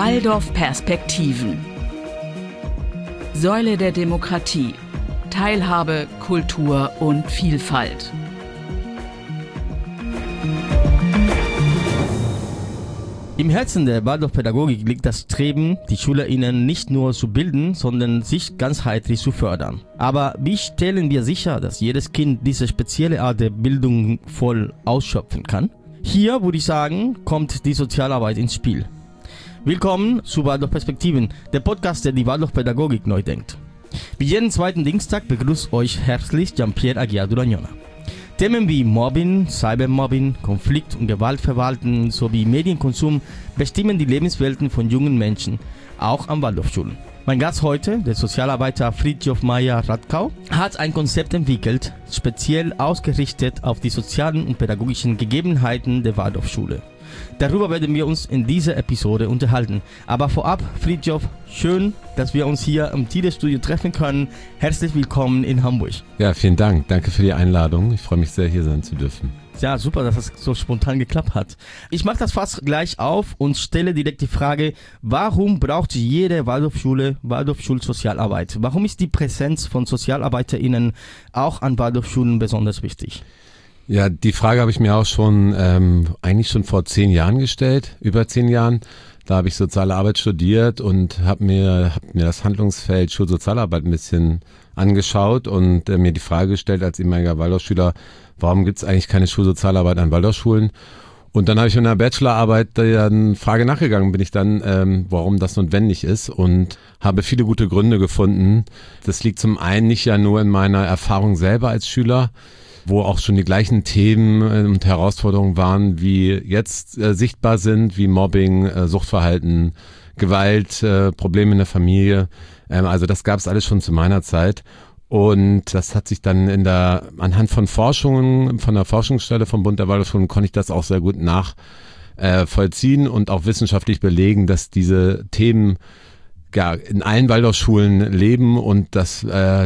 Waldorf-Perspektiven. Säule der Demokratie. Teilhabe, Kultur und Vielfalt. Im Herzen der Waldorfpädagogik liegt das Streben, die SchülerInnen nicht nur zu bilden, sondern sich ganzheitlich zu fördern. Aber wie stellen wir sicher, dass jedes Kind diese spezielle Art der Bildung voll ausschöpfen kann? Hier, würde ich sagen, kommt die Sozialarbeit ins Spiel. Willkommen zu Waldorf-Perspektiven, der Podcast, der die Waldorfpädagogik neu denkt. Wie jeden zweiten Dienstag begrüßt euch herzlich Jean-Pierre Aguiar Duragnona. Themen wie Mobbing, Cybermobbing, Konflikt- und Gewaltverhalten sowie Medienkonsum bestimmen die Lebenswelten von jungen Menschen, auch an Waldorfschulen. Mein Gast heute, der Sozialarbeiter Fridtjof Meyer-Radkau, hat ein Konzept entwickelt, speziell ausgerichtet auf die sozialen und pädagogischen Gegebenheiten der Waldorfschule. Darüber werden wir uns in dieser Episode unterhalten. Aber vorab, Fridtjof, schön, dass wir uns hier im TIDE-Studio treffen können. Herzlich willkommen in Hamburg. Ja, vielen Dank. Danke für die Einladung. Ich freue mich sehr, hier sein zu dürfen. Ja, super, dass das so spontan geklappt hat. Ich mache das fast gleich auf und stelle direkt die Frage, warum braucht jede Waldorfschule Waldorfschulsozialarbeit? Warum ist die Präsenz von SozialarbeiterInnen auch an Waldorfschulen besonders wichtig? Ja, die Frage habe ich mir auch schon eigentlich schon vor 10 Jahren gestellt, über 10 Jahren. Da habe ich Soziale Arbeit studiert und habe mir das Handlungsfeld Schulsozialarbeit ein bisschen angeschaut und mir die Frage gestellt als ehemaliger Waldorfschüler, warum gibt es eigentlich keine Schulsozialarbeit an Waldorfschulen? Und dann habe ich in der Bachelorarbeit der Frage nachgegangen, bin ich dann, warum das notwendig ist und habe viele gute Gründe gefunden. Das liegt zum einen nicht ja nur in meiner Erfahrung selber als Schüler, wo auch schon die gleichen Themen und Herausforderungen waren, wie jetzt sichtbar sind, wie Mobbing, Suchtverhalten, Gewalt, Probleme in der Familie. Also das gab es alles schon zu meiner Zeit. Und das hat sich dann anhand von Forschungen, von der Forschungsstelle vom Bund der Waldorfschulen konnte ich das auch sehr gut nachvollziehen und auch wissenschaftlich belegen, dass diese Themen ja in allen Waldorfschulen leben und das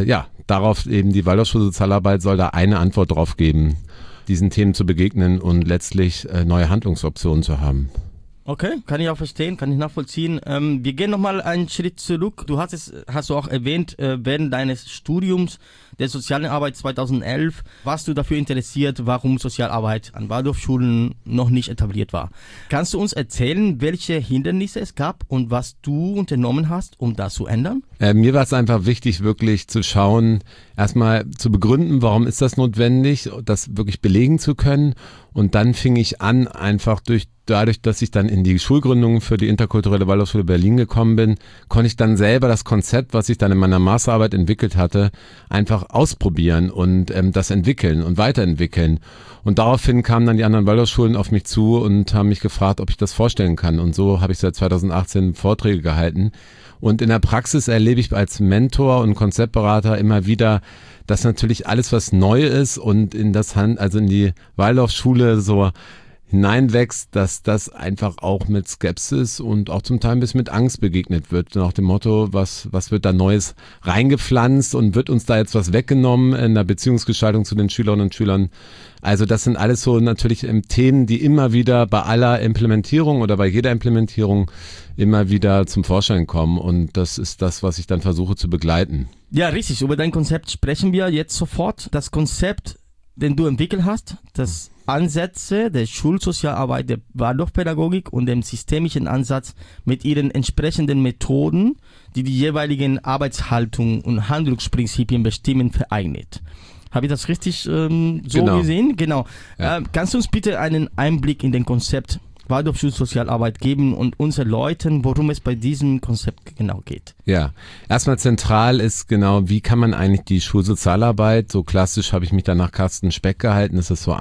darauf eben die Waldorfschulsozialarbeit soll da eine Antwort drauf geben, diesen Themen zu begegnen und letztlich neue Handlungsoptionen zu haben. Okay, kann ich auch verstehen, kann ich nachvollziehen. Wir gehen nochmal einen Schritt zurück. Du hast du auch erwähnt, während deines Studiums der sozialen Arbeit 2011 warst du dafür interessiert, warum Sozialarbeit an Waldorfschulen noch nicht etabliert war. Kannst du uns erzählen, welche Hindernisse es gab und was du unternommen hast, um das zu ändern? Mir war es einfach wichtig, wirklich zu schauen, erstmal zu begründen, warum ist das notwendig, das wirklich belegen zu können. Und dann fing ich an, einfach dadurch, dass ich dann in die Schulgründung für die interkulturelle Waldorfschule Berlin gekommen bin, konnte ich dann selber das Konzept, was ich dann in meiner Masterarbeit entwickelt hatte, einfach ausprobieren und das entwickeln und weiterentwickeln. Und daraufhin kamen dann die anderen Waldorfschulen auf mich zu und haben mich gefragt, ob ich das vorstellen kann. Und so habe ich seit 2018 Vorträge gehalten. Und in der Praxis erlebe ich als Mentor und Konzeptberater immer wieder, dass natürlich alles, was neu ist und in die Waldorfschule so hineinwächst, dass das einfach auch mit Skepsis und auch zum Teil ein bisschen mit Angst begegnet wird. Nach dem Motto, was wird da Neues reingepflanzt und wird uns da jetzt was weggenommen in der Beziehungsgestaltung zu den Schülerinnen und Schülern. Also das sind alles so natürlich Themen, die immer wieder bei aller Implementierung oder bei jeder Implementierung immer wieder zum Vorschein kommen. Und das ist das, was ich dann versuche zu begleiten. Ja, richtig. Über dein Konzept sprechen wir jetzt sofort. Das Konzept, den du entwickelt hast, das Ansätze der Schulsozialarbeit, der Waldorfpädagogik und dem systemischen Ansatz mit ihren entsprechenden Methoden, die die jeweiligen Arbeitshaltungen und Handlungsprinzipien bestimmen, vereint. Habe ich das richtig gesehen? Genau. Ja. Kannst du uns bitte einen Einblick in den Konzept Waldorfschulsozialarbeit geben und uns erläutern, worum es bei diesem Konzept genau geht? Ja, erstmal zentral ist genau, wie kann man eigentlich die Schulsozialarbeit, so klassisch habe ich mich dann nach Carsten Speck gehalten, das ist so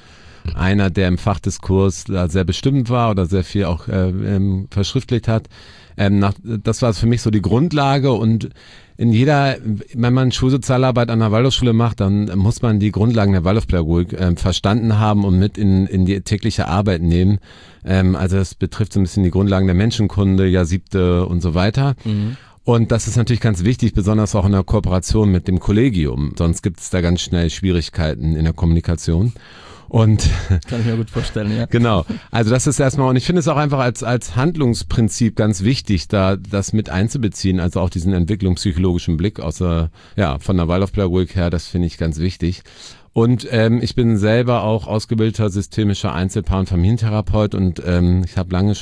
einer, der im Fachdiskurs da sehr bestimmt war oder sehr viel auch verschriftlicht hat. Das war für mich so die Grundlage und wenn man Schulsozialarbeit an der Waldorfschule macht, dann muss man die Grundlagen der Waldorfpädagogik verstanden haben und mit in die tägliche Arbeit nehmen. Also das betrifft so ein bisschen die Grundlagen der Menschenkunde, Siebte und so weiter. Mhm. Und das ist natürlich ganz wichtig, besonders auch in der Kooperation mit dem Kollegium. Sonst gibt es da ganz schnell Schwierigkeiten in der Kommunikation. Und kann ich mir gut vorstellen, ja. Genau. Also das ist erstmal, und ich finde es auch einfach als Handlungsprinzip ganz wichtig, da das mit einzubeziehen, also auch diesen entwicklungspsychologischen Blick von der Waldorfpädagogik her, das finde ich ganz wichtig. Und ich bin selber auch ausgebildeter systemischer Einzelpaar- und Familientherapeut und ich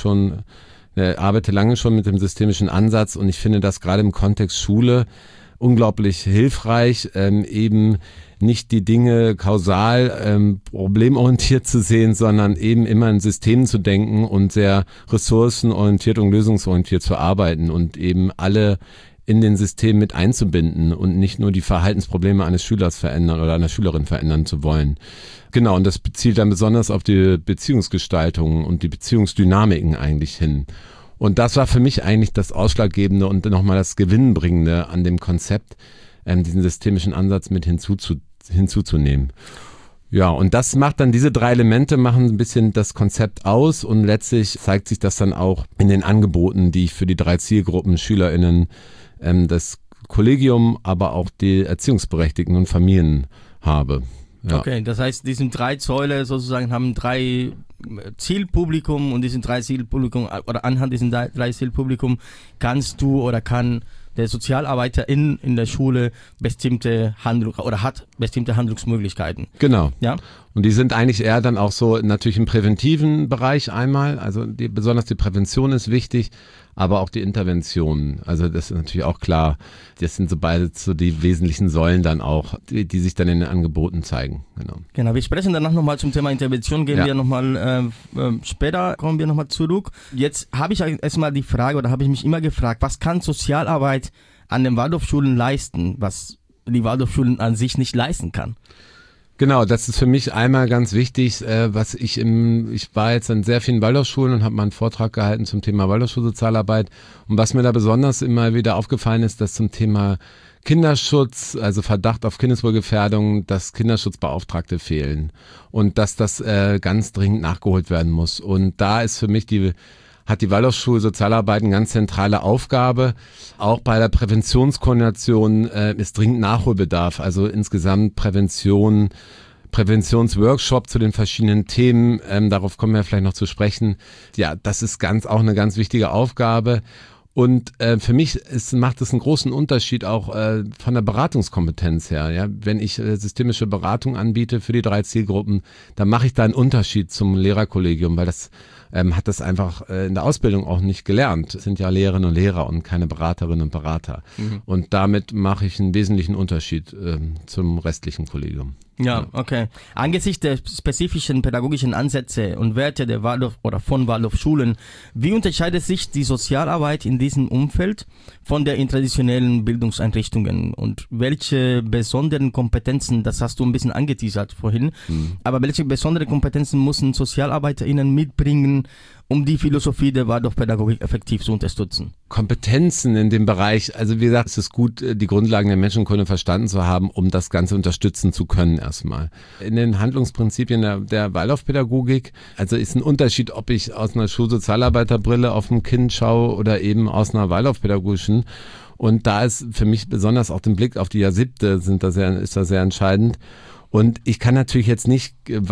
arbeite lange schon mit dem systemischen Ansatz und ich finde das gerade im Kontext Schule unglaublich hilfreich, eben nicht die Dinge kausal problemorientiert zu sehen, sondern eben immer in Systemen zu denken und sehr ressourcenorientiert und lösungsorientiert zu arbeiten und eben alle in den System mit einzubinden und nicht nur die Verhaltensprobleme eines Schülers verändern oder einer Schülerin verändern zu wollen. Genau, und das zielt dann besonders auf die Beziehungsgestaltung und die Beziehungsdynamiken eigentlich hin. Und das war für mich eigentlich das Ausschlaggebende und nochmal das Gewinnbringende an dem Konzept, diesen systemischen Ansatz mit hinzuzunehmen. Ja, und das macht dann, diese 3 Elemente machen ein bisschen das Konzept aus und letztlich zeigt sich das dann auch in den Angeboten, die ich für die 3 Zielgruppen SchülerInnen, das Kollegium, aber auch die Erziehungsberechtigten und Familien habe. Ja. Okay, das heißt, diese 3 Säule sozusagen haben 3 Zielpublikum und diesen 3 Zielpublikum oder anhand diesen 3 Zielpublikum kannst du oder kann der Sozialarbeiter in der Schule bestimmte hat bestimmte Handlungsmöglichkeiten. Genau. Ja. Und die sind eigentlich eher dann auch so natürlich im präventiven Bereich einmal, also besonders die Prävention ist wichtig, aber auch die Intervention. Also das ist natürlich auch klar, das sind so beide so die wesentlichen Säulen dann auch, die sich dann in den Angeboten zeigen. Genau, wir sprechen danach nochmal zum Thema Intervention, gehen wir nochmal, später kommen wir nochmal zurück. Jetzt habe ich erstmal die Frage oder habe ich mich immer gefragt, was kann Sozialarbeit an den Waldorfschulen leisten, was die Waldorfschulen an sich nicht leisten kann? Genau, das ist für mich einmal ganz wichtig, ich war jetzt an sehr vielen Waldorfschulen und habe mal einen Vortrag gehalten zum Thema Waldorfschulsozialarbeit und was mir da besonders immer wieder aufgefallen ist, dass zum Thema Kinderschutz, also Verdacht auf Kindeswohlgefährdung, dass Kinderschutzbeauftragte fehlen und dass das ganz dringend nachgeholt werden muss. Und da ist für mich hat die Waldorfschulsozialarbeit eine ganz zentrale Aufgabe. Auch bei der Präventionskoordination ist dringend Nachholbedarf. Also insgesamt Präventionsworkshop zu den verschiedenen Themen. Darauf kommen wir vielleicht noch zu sprechen. Ja, das ist auch eine ganz wichtige Aufgabe. Und für mich macht es einen großen Unterschied auch von der Beratungskompetenz her. Ja? Wenn ich systemische Beratung anbiete für die 3 Zielgruppen, dann mache ich da einen Unterschied zum Lehrerkollegium, weil das hat das einfach in der Ausbildung auch nicht gelernt. Es sind ja Lehrerinnen und Lehrer und keine Beraterinnen und Berater. Mhm. Und damit mache ich einen wesentlichen Unterschied zum restlichen Kollegium. Ja, okay. Angesichts der spezifischen pädagogischen Ansätze und Werte der Waldorf oder von Waldorfschulen, wie unterscheidet sich die Sozialarbeit in diesem Umfeld von der in traditionellen Bildungseinrichtungen und welche besonderen Kompetenzen, das hast du ein bisschen angeteasert vorhin, aber welche besonderen Kompetenzen müssen SozialarbeiterInnen mitbringen, um die Philosophie der Waldorfpädagogik effektiv zu unterstützen? Kompetenzen in dem Bereich, also wie gesagt, es ist gut, die Grundlagen der Menschenkunde verstanden zu haben, um das Ganze unterstützen zu können erstmal. In den Handlungsprinzipien der Waldorfpädagogik, also ist ein Unterschied, ob ich aus einer Schulsozialarbeiterbrille auf ein Kind schaue oder eben aus einer Waldorfpädagogischen. Und da ist für mich besonders auch den Blick auf die Jahrsiebte ist da sehr entscheidend. Und ich kann natürlich jetzt nicht in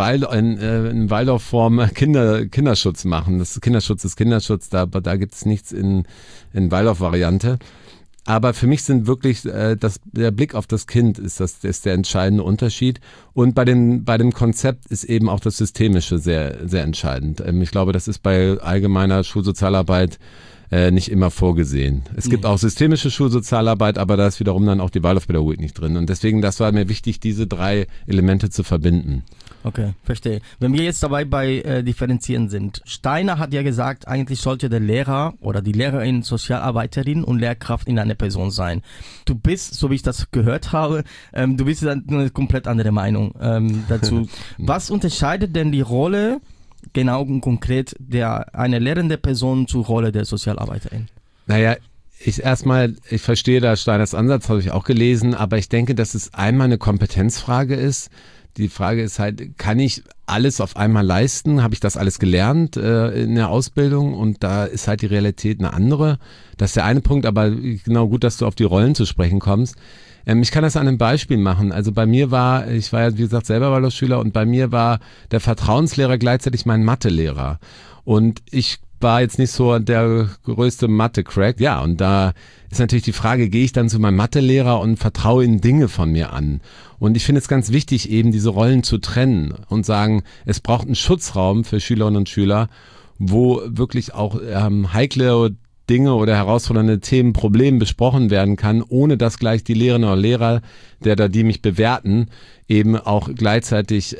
Waldorfform Kinderschutz machen. Kinderschutz ist Kinderschutz, da gibt es nichts in Waldorf-Variante. Aber für mich sind wirklich der Blick auf das Kind ist der entscheidende Unterschied. Und bei dem Konzept ist eben auch das Systemische sehr, sehr entscheidend. Ich glaube, das ist bei allgemeiner Schulsozialarbeit nicht immer vorgesehen. Es gibt auch systemische Schulsozialarbeit, aber da ist wiederum dann auch die Waldorfpädagogik nicht drin. Und deswegen, das war mir wichtig, diese 3 Elemente zu verbinden. Okay, verstehe. Wenn wir jetzt dabei bei Differenzieren sind. Steiner hat ja gesagt, eigentlich sollte der Lehrer oder die Lehrerin Sozialarbeiterin und Lehrkraft in einer Person sein. Du bist, so wie ich das gehört habe, du bist eine komplett andere Meinung dazu. Was unterscheidet denn die Rolle genau und konkret eine lehrende Person zur Rolle der Sozialarbeiterin? Naja, ich verstehe da Steiners Ansatz, habe ich auch gelesen, aber ich denke, dass es einmal eine Kompetenzfrage ist. Die Frage ist halt, kann ich alles auf einmal leisten? Habe ich das alles gelernt in der Ausbildung? Und da ist halt die Realität eine andere. Das ist der eine Punkt, aber genau gut, dass du auf die Rollen zu sprechen kommst. Ich kann das an einem Beispiel machen. Also ich war ja wie gesagt selber Waldorfschüler und bei mir war der Vertrauenslehrer gleichzeitig mein Mathelehrer. Und ich war jetzt nicht so der größte Mathe-Crack. Ja, und da ist natürlich die Frage, gehe ich dann zu meinem Mathelehrer und vertraue ihm Dinge von mir an? Und ich finde es ganz wichtig, eben diese Rollen zu trennen und sagen, es braucht einen Schutzraum für Schülerinnen und Schüler, wo wirklich auch heikle Dinge oder herausfordernde Themen, Probleme besprochen werden kann, ohne dass gleich die Lehrerinnen oder Lehrer, die mich bewerten, eben auch gleichzeitig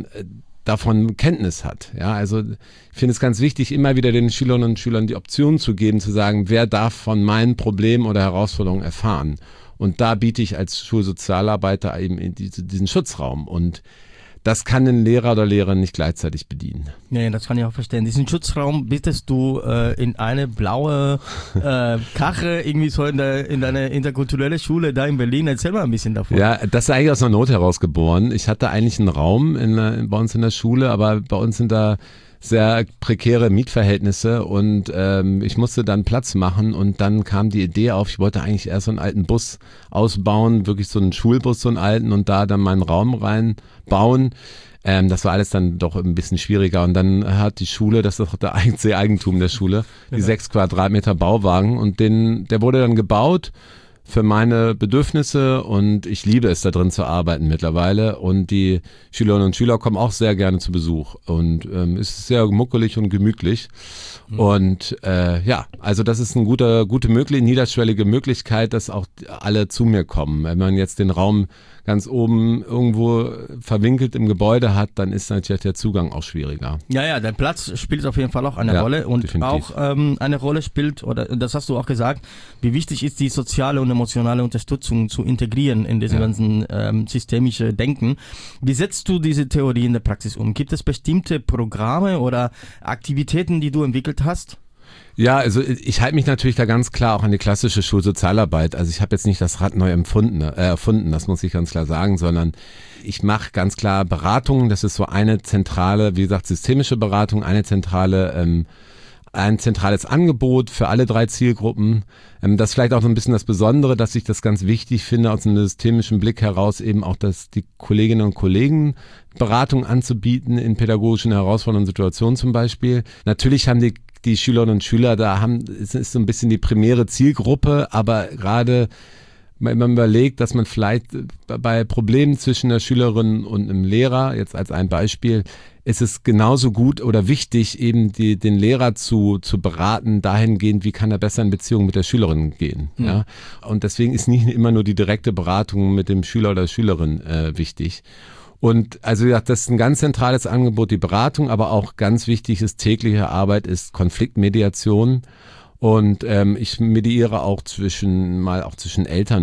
davon Kenntnis hat. Ja, also ich finde es ganz wichtig, immer wieder den Schülerinnen und Schülern die Option zu geben, zu sagen, wer darf von meinen Problemen oder Herausforderungen erfahren. Und da biete ich als Schulsozialarbeiter eben diesen Schutzraum. Und das kann ein Lehrer oder Lehrerin nicht gleichzeitig bedienen. Ja, das kann ich auch verstehen. Diesen Schutzraum bietest du in eine blaue Kache irgendwie so in deine interkulturelle Schule da in Berlin. Erzähl mal ein bisschen davon. Ja, das ist eigentlich aus einer Not heraus geboren. Ich hatte eigentlich einen Raum bei uns in der Schule, aber bei uns sind da sehr prekäre Mietverhältnisse und ich musste dann Platz machen und dann kam die Idee auf, ich wollte eigentlich erst so einen alten Bus ausbauen, wirklich so einen Schulbus, so einen alten und da dann meinen Raum reinbauen. Das war alles dann doch ein bisschen schwieriger und dann hat die Schule, das ist doch der einzige Eigentum der Schule, die 6 Quadratmeter Bauwagen und der wurde dann gebaut für meine Bedürfnisse und ich liebe es, da drin zu arbeiten mittlerweile und die Schülerinnen und Schüler kommen auch sehr gerne zu Besuch und es ist sehr muckelig und gemütlich und also das ist eine gute niederschwellige Möglichkeit, dass auch alle zu mir kommen. Wenn man jetzt den Raum ganz oben irgendwo verwinkelt im Gebäude hat, dann ist natürlich der Zugang auch schwieriger. Ja, der Platz spielt auf jeden Fall auch eine Rolle und definitiv. Auch eine Rolle spielt, oder das hast du auch gesagt, wie wichtig ist die soziale und emotionale Unterstützung zu integrieren in diesem ganzen systemische Denken. Wie setzt du diese Theorie in der Praxis um? Gibt es bestimmte Programme oder Aktivitäten, die du entwickelt hast? Ja, also ich halte mich natürlich da ganz klar auch an die klassische Schulsozialarbeit. Also ich habe jetzt nicht das Rad neu erfunden, das muss ich ganz klar sagen, sondern ich mache ganz klar Beratungen. Das ist so eine zentrale, wie gesagt, systemische Beratung, ein zentrales Angebot für alle 3 Zielgruppen. Das ist vielleicht auch so ein bisschen das Besondere, dass ich das ganz wichtig finde, aus einem systemischen Blick heraus eben auch, dass die Kolleginnen und Kollegen Beratung anzubieten in pädagogischen herausfordernden Situationen zum Beispiel. Natürlich haben die Schülerinnen und Schüler es ist so ein bisschen die primäre Zielgruppe, aber gerade wenn man überlegt, dass man vielleicht bei Problemen zwischen der Schülerin und einem Lehrer, jetzt als ein Beispiel, ist es genauso gut oder wichtig, eben den Lehrer zu beraten, dahingehend, wie kann er besser in Beziehung mit der Schülerin gehen. Mhm. Ja? Und deswegen ist nicht immer nur die direkte Beratung mit dem Schüler oder der Schülerin wichtig. Und also ja, das ist ein ganz zentrales Angebot, die Beratung, aber auch ganz wichtig ist tägliche Arbeit ist Konfliktmediation. Und ich mediere auch zwischen Eltern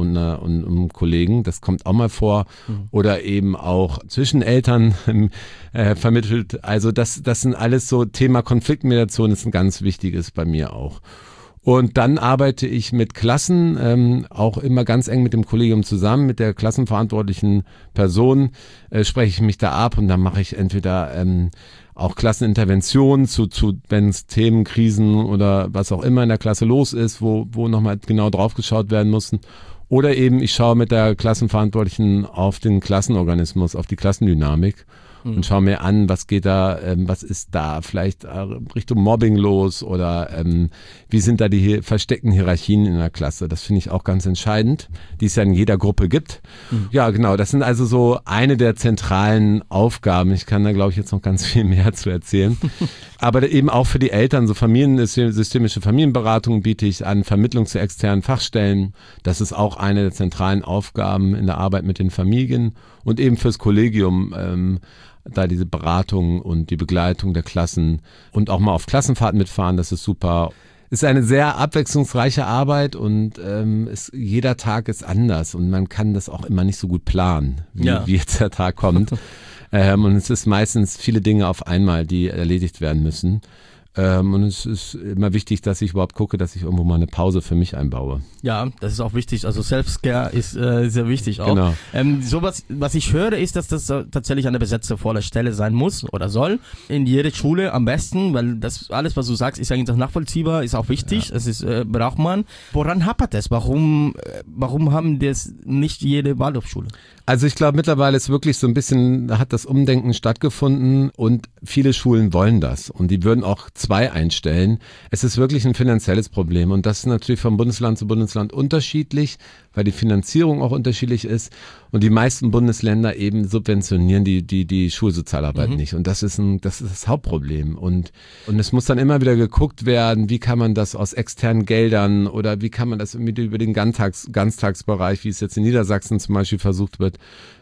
und Kollegen, das kommt auch mal vor, oder eben auch zwischen Eltern vermittelt. Also das sind alles so, Thema Konfliktmediation ist ein ganz wichtiges bei mir auch. Und dann arbeite ich mit Klassen, auch immer ganz eng mit dem Kollegium zusammen, mit der klassenverantwortlichen Person spreche ich mich da ab und dann mache ich entweder auch Klasseninterventionen wenn es Themen, Krisen oder was auch immer in der Klasse los ist, wo nochmal genau drauf geschaut werden muss. Oder eben ich schaue mit der Klassenverantwortlichen auf den Klassenorganismus, auf die Klassendynamik und schaue mir an, was ist da vielleicht Richtung Mobbing los oder wie sind da die versteckten Hierarchien in der Klasse. Das finde ich auch ganz entscheidend, die es ja in jeder Gruppe gibt. Ja, genau, das sind also so eine der zentralen Aufgaben. Ich kann da, glaube ich, jetzt noch ganz viel mehr zu erzählen. Aber eben auch für die Eltern, so systemische Familienberatung biete ich an, Vermittlung zu externen Fachstellen. Das ist auch eine der zentralen Aufgaben in der Arbeit mit den Familien und eben fürs Kollegium, da diese Beratung und die Begleitung der Klassen und auch mal auf Klassenfahrten mitfahren, das ist super. Es ist eine sehr abwechslungsreiche Arbeit und jeder Tag ist anders und man kann das auch immer nicht so gut planen, wie jetzt der Tag kommt. Und es ist meistens viele Dinge auf einmal, die erledigt werden müssen. Und es ist immer wichtig, dass ich überhaupt gucke, dass ich irgendwo mal eine Pause für mich einbaue. Ja, das ist auch wichtig. Also Self-Care ist sehr wichtig auch. Genau. Was ich höre, ist, dass das tatsächlich eine besetzte volle Stelle sein muss oder soll. In jeder Schule am besten, weil das alles, was du sagst, ist eigentlich auch nachvollziehbar, ist auch wichtig. Ja. Es ist, braucht man. Woran hapert es? Warum haben das nicht jede Waldorfschule? Also ich glaube, mittlerweile ist wirklich so ein bisschen, hat das Umdenken stattgefunden und viele Schulen wollen das und die würden auch 2 einstellen. Es ist wirklich ein finanzielles Problem und das ist natürlich von Bundesland zu Bundesland unterschiedlich, weil die Finanzierung auch unterschiedlich ist und die meisten Bundesländer eben subventionieren die Schulsozialarbeit nicht und das ist das Hauptproblem und es muss dann immer wieder geguckt werden, wie kann man das aus externen Geldern oder wie kann man das über den Ganztagsbereich, wie es jetzt in Niedersachsen zum Beispiel versucht wird,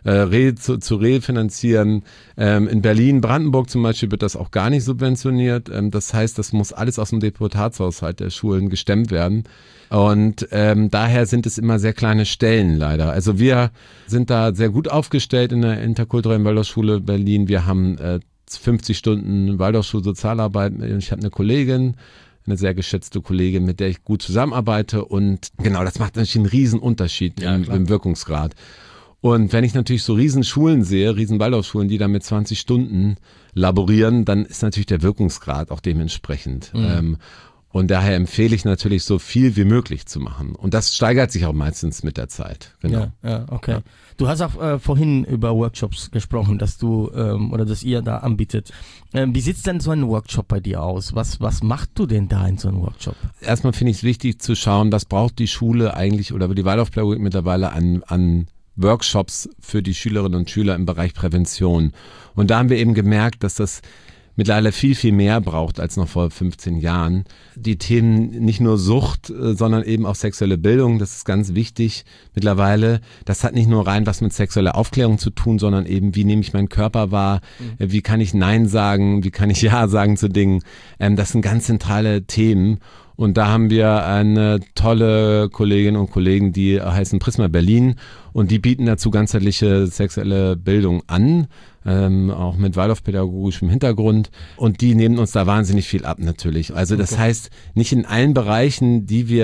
zu refinanzieren. In Berlin, Brandenburg zum Beispiel wird das auch gar nicht subventioniert. Das heißt, das muss alles aus dem Deputatshaushalt der Schulen gestemmt werden. Und daher sind es immer sehr kleine Stellen leider. Also wir sind da sehr gut aufgestellt in der interkulturellen Waldorfschule Berlin. Wir haben 50 Stunden Waldorfschulsozialarbeit. Ich habe eine Kollegin, eine sehr geschätzte Kollegin, mit der ich gut zusammenarbeite. Und genau, das macht natürlich einen riesen Unterschied im Wirkungsgrad. Und wenn ich natürlich so Riesenschulen sehe, Waldorfschulen, die da mit 20 Stunden laborieren, dann ist natürlich der Wirkungsgrad auch dementsprechend. Und daher empfehle ich natürlich, so viel wie möglich zu machen. Und das steigert sich auch meistens mit der Zeit. Genau. Ja, okay. Ja. Du hast auch vorhin über Workshops gesprochen, dass du oder dass ihr da anbietet. Wie sieht denn so ein Workshop bei dir aus? Was machst du denn da in so einem Workshop? Erstmal finde ich es wichtig zu schauen, was braucht die Schule eigentlich oder die Waldorfpädagogik mittlerweile an Workshops für die Schülerinnen und Schüler im Bereich Prävention. Und da haben wir eben gemerkt, dass das mittlerweile viel, viel mehr braucht als noch vor 15 Jahren. Die Themen nicht nur Sucht, sondern eben auch sexuelle Bildung, das ist ganz wichtig mittlerweile. Das hat nicht nur rein was mit sexueller Aufklärung zu tun, sondern eben, wie nehme ich meinen Körper wahr, wie kann ich Nein sagen, wie kann ich Ja sagen zu Dingen. Das sind ganz zentrale Themen. Und da haben wir eine tolle Kolleginnen und Kollegen, die heißen Prisma Berlin und die bieten dazu ganzheitliche sexuelle Bildung an, auch mit waldorfpädagogischem Hintergrund und die nehmen uns da wahnsinnig viel ab natürlich. Also das heißt, nicht in allen Bereichen,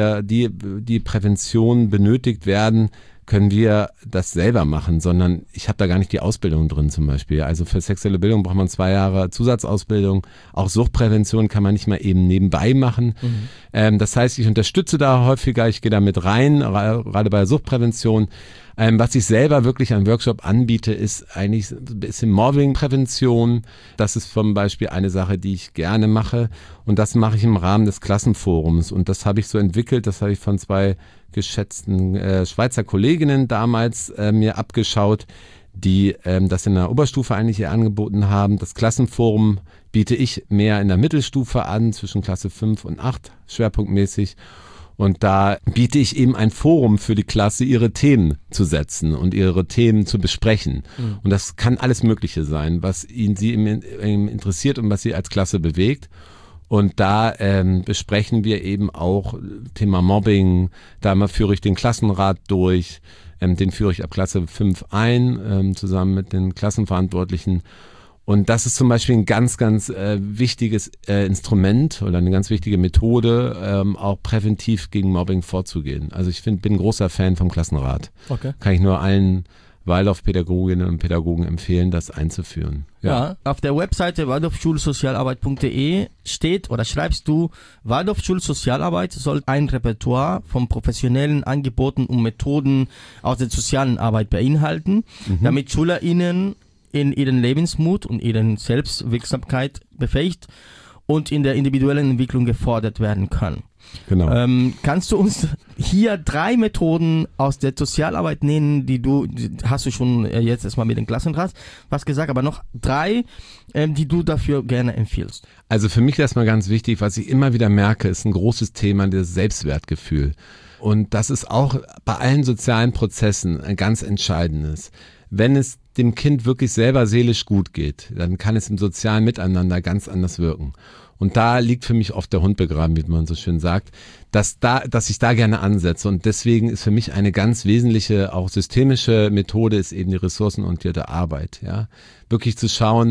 die Prävention benötigt werden, können wir das selber machen, sondern ich habe da gar nicht die Ausbildung drin zum Beispiel. Also für sexuelle Bildung braucht man 2 Jahre Zusatzausbildung. Auch Suchtprävention kann man nicht mal eben nebenbei machen. Das heißt, ich unterstütze da häufiger, ich gehe da mit rein, gerade bei Suchtprävention. Was ich selber wirklich an Workshop anbiete, ist eigentlich ein bisschen Mobbingprävention. Das ist zum Beispiel eine Sache, die ich gerne mache. Und das mache ich im Rahmen des Klassenforums. Und das habe ich so entwickelt, das habe ich von 2 geschätzten Schweizer Kolleginnen damals mir abgeschaut, die das in der Oberstufe eigentlich hier angeboten haben. Das Klassenforum biete ich mehr in der Mittelstufe an, zwischen Klasse 5 und 8 schwerpunktmäßig. Und da biete ich eben ein Forum für die Klasse, ihre Themen zu setzen und ihre Themen zu besprechen. Und das kann alles Mögliche sein, was sie interessiert und was sie als Klasse bewegt. Und da besprechen wir eben auch Thema Mobbing. Da führe ich den Klassenrat durch. Den führe ich ab Klasse 5 ein, zusammen mit den Klassenverantwortlichen. Und das ist zum Beispiel ein ganz, ganz wichtiges Instrument oder eine ganz wichtige Methode, auch präventiv gegen Mobbing vorzugehen. Also ich bin ein großer Fan vom Klassenrat. Okay. Kann ich nur allen Waldorfpädagoginnen und Pädagogen empfehlen, das einzuführen. Ja, auf der Webseite waldorfschulsozialarbeit.de steht oder schreibst du, Waldorfschulsozialarbeit soll ein Repertoire von professionellen Angeboten und Methoden aus der sozialen Arbeit beinhalten, damit SchülerInnen in ihren Lebensmut und ihren Selbstwirksamkeit befähigt und in der individuellen Entwicklung gefordert werden kann. Genau. Kannst du uns hier 3 Methoden aus der Sozialarbeit nennen, hast du schon jetzt erstmal mit dem Klassenrat was gesagt, aber noch 3, die du dafür gerne empfiehlst? Also für mich erstmal ganz wichtig, was ich immer wieder merke, ist ein großes Thema, das Selbstwertgefühl. Und das ist auch bei allen sozialen Prozessen ein ganz entscheidendes. Wenn es dem Kind wirklich selber seelisch gut geht, dann kann es im sozialen Miteinander ganz anders wirken. Und da liegt für mich oft der Hund begraben, wie man so schön sagt, dass ich da gerne ansetze. Und deswegen ist für mich eine ganz wesentliche, auch systemische Methode ist eben die ressourcenorientierte Arbeit. Ja, wirklich zu schauen,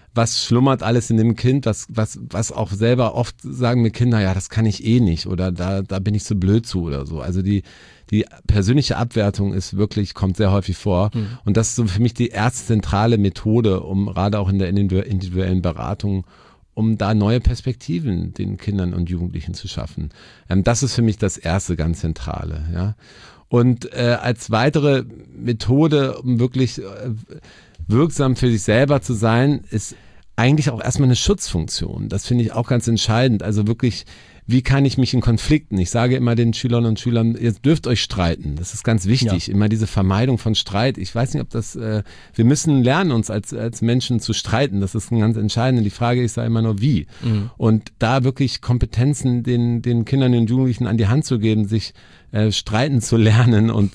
was schlummert alles in dem Kind, was auch selber oft sagen mir Kinder, ja, das kann ich eh nicht oder da bin ich so blöd zu oder so. Also die persönliche Abwertung kommt sehr häufig vor. Und das ist so für mich die erste zentrale Methode, um gerade auch in der individuellen Beratung, um da neue Perspektiven den Kindern und Jugendlichen zu schaffen. Das ist für mich das erste ganz Zentrale, ja. Und als weitere Methode, um wirklich wirksam für sich selber zu sein, ist eigentlich auch erstmal eine Schutzfunktion. Das finde ich auch ganz entscheidend. Also wirklich, wie kann ich mich in Konflikten? Ich sage immer den Schülern und Schülern, ihr dürft euch streiten. Das ist ganz wichtig. Ja. Immer diese Vermeidung von Streit. Ich weiß nicht, ob das, wir müssen lernen, uns als Menschen zu streiten. Das ist ein ganz entscheidend. Die Frage ist ja immer nur, wie. Und da wirklich Kompetenzen den Kindern und Jugendlichen an die Hand zu geben, sich streiten zu lernen und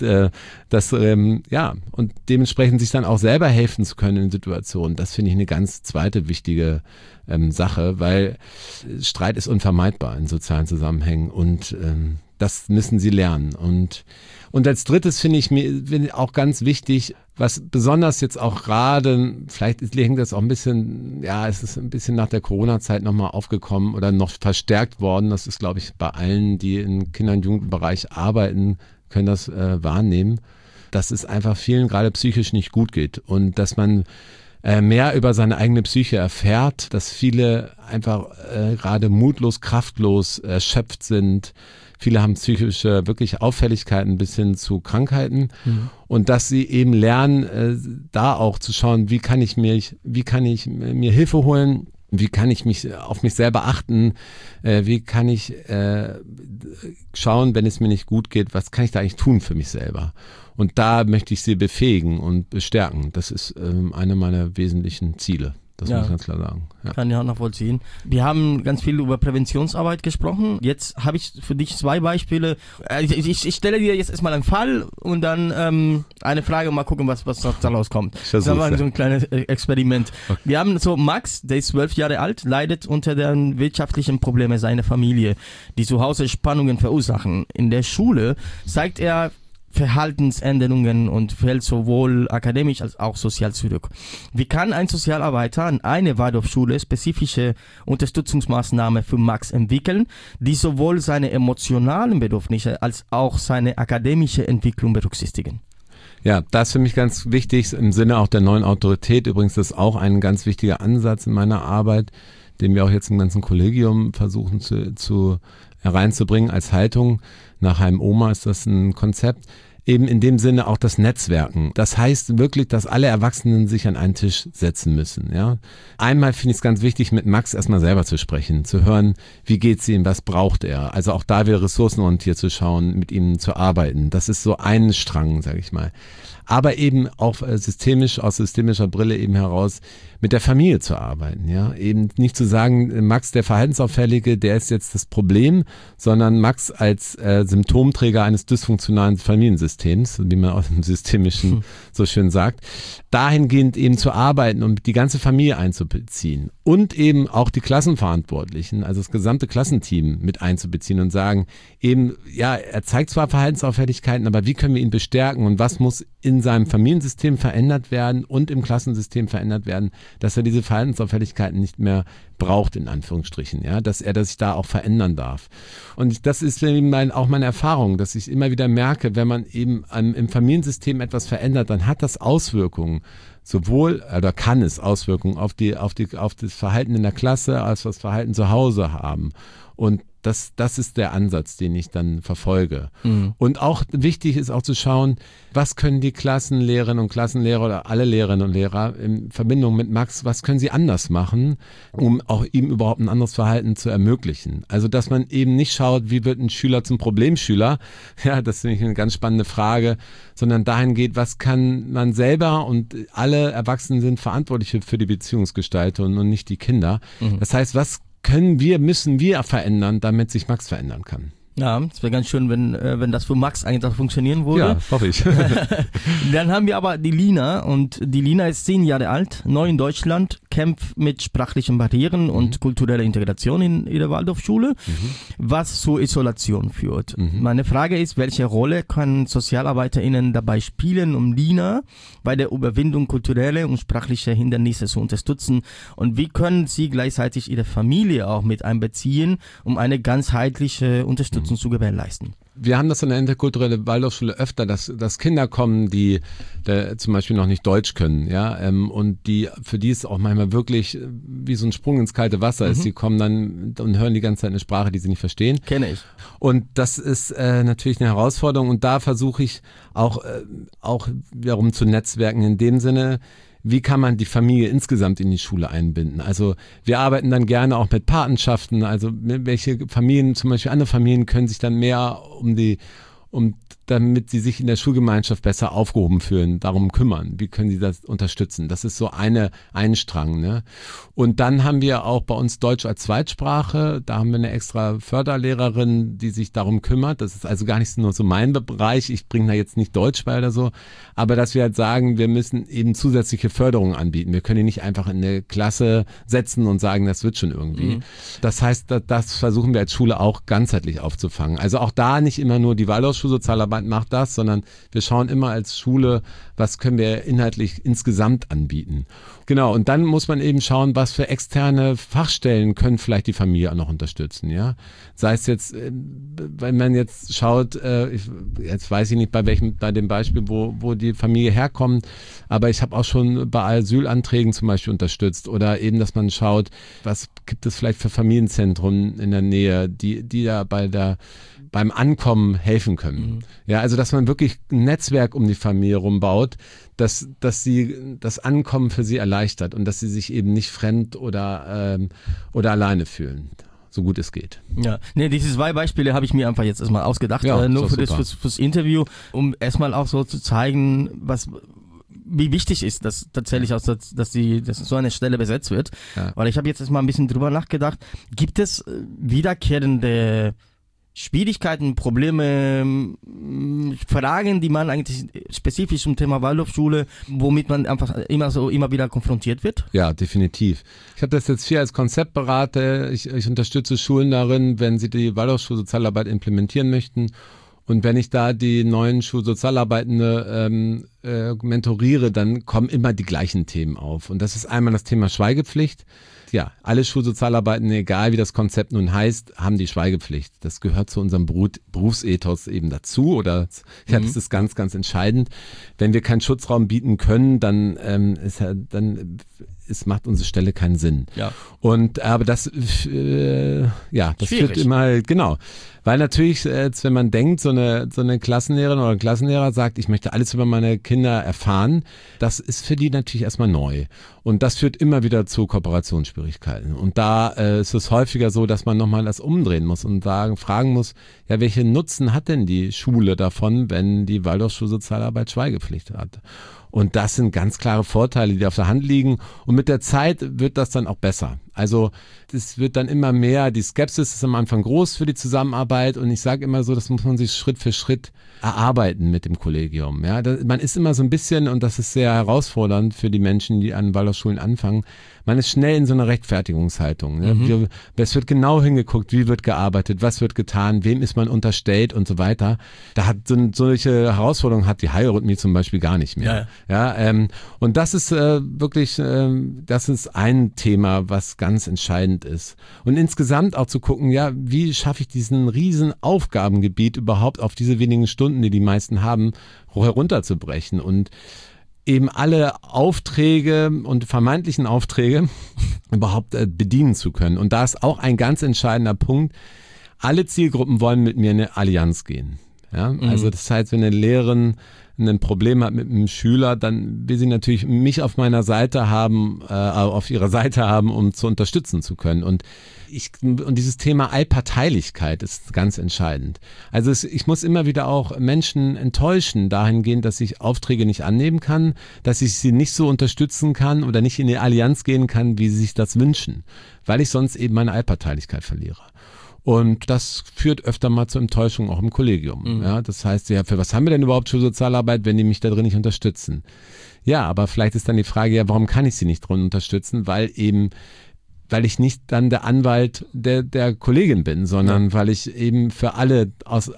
und dementsprechend sich dann auch selber helfen zu können in Situationen. Das finde ich eine ganz zweite wichtige Sache, weil Streit ist unvermeidbar in sozialen Zusammenhängen und das müssen sie lernen. Und als drittes finde ich mir auch ganz wichtig, was besonders jetzt auch gerade, vielleicht hängt das auch ein bisschen, ja, es ist ein bisschen nach der Corona-Zeit nochmal aufgekommen oder noch verstärkt worden. Das ist, glaube ich, bei allen, die im Kinder- und Jugendbereich arbeiten, können das wahrnehmen, dass es einfach vielen gerade psychisch nicht gut geht und dass man mehr über seine eigene Psyche erfährt, dass viele einfach gerade mutlos, kraftlos, erschöpft sind. Viele haben psychische wirklich Auffälligkeiten bis hin zu Krankheiten und dass sie eben lernen, da auch zu schauen, wie kann ich mir Hilfe holen, wie kann ich mich auf mich selber achten, wie kann ich schauen, wenn es mir nicht gut geht, was kann ich da eigentlich tun für mich selber? Und da möchte ich sie befähigen und bestärken. Das ist eine meiner wesentlichen Ziele. Das muss ich ganz klar sagen. Ja. Kann ich auch nachvollziehen. Wir haben ganz viel über Präventionsarbeit gesprochen. Jetzt habe ich für dich 2 Beispiele. Ich stelle dir jetzt erstmal einen Fall und dann eine Frage und mal gucken, was daraus kommt. Das war so ein kleines Experiment. Okay. Wir haben so Max, der ist 12 Jahre alt, leidet unter den wirtschaftlichen Problemen seiner Familie, die zu Hause Spannungen verursachen. In der Schule zeigt er Verhaltensänderungen und fällt sowohl akademisch als auch sozial zurück. Wie kann ein Sozialarbeiter an einer Waldorfschule spezifische Unterstützungsmaßnahmen für Max entwickeln, die sowohl seine emotionalen Bedürfnisse als auch seine akademische Entwicklung berücksichtigen? Ja, das ist für mich ganz wichtig, im Sinne auch der neuen Autorität. Übrigens, das ist auch ein ganz wichtiger Ansatz in meiner Arbeit, den wir auch jetzt im ganzen Kollegium versuchen zu hereinzubringen als Haltung. Nach HMOMA ist das ein Konzept. Eben in dem Sinne auch das Netzwerken. Das heißt wirklich, dass alle Erwachsenen sich an einen Tisch setzen müssen. Ja? Einmal finde ich es ganz wichtig, mit Max erstmal selber zu sprechen, zu hören, wie geht's ihm, was braucht er. Also auch da wieder ressourcenorientiert zu schauen, mit ihm zu arbeiten. Das ist so ein Strang, sage ich mal. Aber eben auch aus systemischer Brille eben heraus mit der Familie zu arbeiten, ja, eben nicht zu sagen, Max, der Verhaltensauffällige, der ist jetzt das Problem, sondern Max als Symptomträger eines dysfunktionalen Familiensystems, wie man aus dem Systemischen so schön sagt, dahingehend eben zu arbeiten und die ganze Familie einzubeziehen und eben auch die Klassenverantwortlichen, also das gesamte Klassenteam mit einzubeziehen und sagen, eben, ja, er zeigt zwar Verhaltensauffälligkeiten, aber wie können wir ihn bestärken und was muss in seinem Familiensystem verändert werden und im Klassensystem verändert werden, dass er diese Verhaltensauffälligkeiten nicht mehr braucht, in Anführungsstrichen, ja, dass er sich da auch verändern darf. Und das ist eben auch meine Erfahrung, dass ich immer wieder merke, wenn man eben im Familiensystem etwas verändert, dann hat das Auswirkungen, sowohl, oder kann es Auswirkungen auf das Verhalten in der Klasse, als das Verhalten zu Hause haben. Und das ist der Ansatz, den ich dann verfolge. Mhm. Und auch wichtig ist auch zu schauen, was können die Klassenlehrerinnen und Klassenlehrer oder alle Lehrerinnen und Lehrer in Verbindung mit Max, was können sie anders machen, um auch ihm überhaupt ein anderes Verhalten zu ermöglichen. Also, dass man eben nicht schaut, wie wird ein Schüler zum Problemschüler, ja, das finde ich eine ganz spannende Frage, sondern dahin geht, was kann man selber, und alle Erwachsenen sind verantwortlich für die Beziehungsgestaltung und nicht die Kinder. Mhm. Das heißt, was müssen wir verändern, damit sich Max verändern kann? Ja, es wäre ganz schön, wenn das für Max eigentlich auch funktionieren würde. Ja, hoffe ich. Dann haben wir aber die Lina, und die Lina ist 10 Jahre alt, neu in Deutschland, kämpft mit sprachlichen Barrieren und kultureller Integration in ihrer Waldorfschule, was zur Isolation führt. Meine Frage ist, welche Rolle können SozialarbeiterInnen dabei spielen, um Lina bei der Überwindung kultureller und sprachlicher Hindernisse zu unterstützen? Und wie können sie gleichzeitig ihre Familie auch mit einbeziehen, um eine ganzheitliche Unterstützung zu gewährleisten? Wir haben das in der interkulturellen Waldorfschule öfter, dass Kinder kommen, die zum Beispiel noch nicht Deutsch können, ja, und für die es auch manchmal wirklich wie so ein Sprung ins kalte Wasser ist. Die kommen dann und hören die ganze Zeit eine Sprache, die sie nicht verstehen. Kenne ich. Und das ist natürlich eine Herausforderung und da versuche ich auch wiederum zu netzwerken in dem Sinne, wie kann man die Familie insgesamt in die Schule einbinden? Also wir arbeiten dann gerne auch mit Patenschaften, also welche Familien, zum Beispiel andere Familien können sich dann mehr damit sie sich in der Schulgemeinschaft besser aufgehoben fühlen, darum kümmern. Wie können sie das unterstützen? Das ist so ein Strang, ne? Und dann haben wir auch bei uns Deutsch als Zweitsprache. Da haben wir eine extra Förderlehrerin, die sich darum kümmert. Das ist also gar nicht nur so mein Bereich. Ich bringe da jetzt nicht Deutsch bei oder so. Aber dass wir halt sagen, wir müssen eben zusätzliche Förderungen anbieten. Wir können die nicht einfach in eine Klasse setzen und sagen, das wird schon irgendwie. Das heißt, das versuchen wir als Schule auch ganzheitlich aufzufangen. Also auch da nicht immer nur die Waldorfschulsozialarbeit macht das, sondern wir schauen immer als Schule, was können wir inhaltlich insgesamt anbieten. Genau, und dann muss man eben schauen, was für externe Fachstellen können vielleicht die Familie auch noch unterstützen, ja. Sei es jetzt, wenn man jetzt schaut, jetzt weiß ich nicht, bei dem Beispiel, wo die Familie herkommt, aber ich habe auch schon bei Asylanträgen zum Beispiel unterstützt oder eben, dass man schaut, was gibt es vielleicht für Familienzentren in der Nähe, die da beim Ankommen helfen können. Ja, also dass man wirklich ein Netzwerk um die Familie rumbaut, dass sie das Ankommen für sie erleichtert und dass sie sich eben nicht fremd oder alleine fühlen, so gut es geht. Ja, nee, diese 2 Beispiele habe ich mir einfach jetzt erstmal ausgedacht, ja, nur fürs Interview, um erstmal auch so zu zeigen, wie wichtig ist das tatsächlich, auch, dass so eine Stelle besetzt wird. Ja. Weil ich habe jetzt erstmal ein bisschen drüber nachgedacht, gibt es wiederkehrende Schwierigkeiten, Probleme, Fragen, die man eigentlich spezifisch zum Thema Waldorfschule, womit man einfach immer wieder konfrontiert wird? Ja, definitiv. Ich habe das jetzt hier als Konzeptberater. Ich unterstütze Schulen darin, wenn sie die Waldorfschulsozialarbeit implementieren möchten. Und wenn ich da die neuen Schulsozialarbeitende mentoriere, dann kommen immer die gleichen Themen auf. Und das ist einmal das Thema Schweigepflicht. Ja, alle Schulsozialarbeitende, egal wie das Konzept nun heißt, haben die Schweigepflicht. Das gehört zu unserem Berufsethos eben dazu. Oder ja, das ist ganz, ganz entscheidend. Wenn wir keinen Schutzraum bieten können, dann macht unsere Stelle keinen Sinn. Ja. Aber das führt immer, genau. Weil natürlich, wenn man denkt, so eine Klassenlehrerin oder ein Klassenlehrer sagt, ich möchte alles über meine Kinder erfahren, das ist für die natürlich erstmal neu. Und das führt immer wieder zu Kooperationsschwierigkeiten. Und da ist es häufiger so, dass man nochmal das umdrehen muss und fragen muss, ja, welchen Nutzen hat denn die Schule davon, wenn die Waldorfschulsozialarbeit Schweigepflicht hat? Und das sind ganz klare Vorteile, die auf der Hand liegen. Und mit der Zeit wird das dann auch besser. Also es wird dann immer mehr, die Skepsis ist am Anfang groß für die Zusammenarbeit. Und ich sage immer so, das muss man sich Schritt für Schritt erarbeiten mit dem Kollegium. Ja, man ist immer so ein bisschen, und das ist sehr herausfordernd für die Menschen, die an Waldorfschulen anfangen, man ist schnell in so einer Rechtfertigungshaltung. Ne? Es wird genau hingeguckt, wie wird gearbeitet, was wird getan, wem ist man unterstellt und so weiter. Da hat solche Herausforderungen hat die Heilrhythmie zum Beispiel gar nicht mehr. Ja, und das ist wirklich, das ist ein Thema, was ganz entscheidend ist. Und insgesamt auch zu gucken, ja, wie schaffe ich diesen riesen Aufgabengebiet überhaupt auf diese wenigen Stunden, die meisten haben, herunterzubrechen und eben alle Aufträge und vermeintlichen Aufträge überhaupt bedienen zu können. Und da ist auch ein ganz entscheidender Punkt, alle Zielgruppen wollen mit mir in eine Allianz gehen. Ja? Also das heißt, wenn eine Lehrerin ein Problem hat mit einem Schüler, dann will sie natürlich mich auf meiner Seite haben, auf ihrer Seite haben, um zu unterstützen zu können. Und dieses Thema Allparteilichkeit ist ganz entscheidend. Also ich muss immer wieder auch Menschen enttäuschen, dahingehend, dass ich Aufträge nicht annehmen kann, dass ich sie nicht so unterstützen kann oder nicht in die Allianz gehen kann, wie sie sich das wünschen, weil ich sonst eben meine Allparteilichkeit verliere. Und das führt öfter mal zu Enttäuschung auch im Kollegium. Ja, das heißt ja, für was haben wir denn überhaupt Schulsozialarbeit, wenn die mich da drin nicht unterstützen? Ja, aber vielleicht ist dann die Frage, ja, warum kann ich sie nicht drin unterstützen? Weil ich nicht dann der Anwalt der Kollegin bin, sondern weil ich eben für alle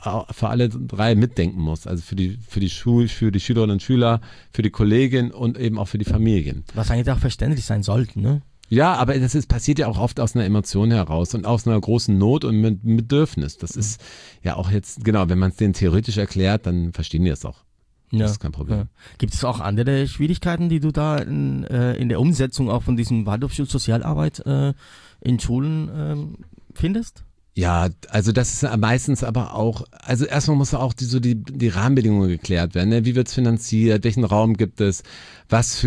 drei mitdenken muss. Also für die Schülerinnen und Schüler, für die Kollegin und eben auch für die Familien. Was eigentlich auch verständlich sein sollte, ne? Ja, aber passiert ja auch oft aus einer Emotion heraus und aus einer großen Not und mit Bedürfnis. Das ist ja auch jetzt, genau, wenn man es denen theoretisch erklärt, dann verstehen die es auch. Ja. Das ist kein Problem. Ja. Gibt es auch andere Schwierigkeiten, die du da in der Umsetzung auch von diesem Waldorfschulsozialarbeit in Schulen findest? Ja, also das ist meistens aber auch, also erstmal muss auch die Rahmenbedingungen geklärt werden. Ne? Wie wird's finanziert? Welchen Raum gibt es? Was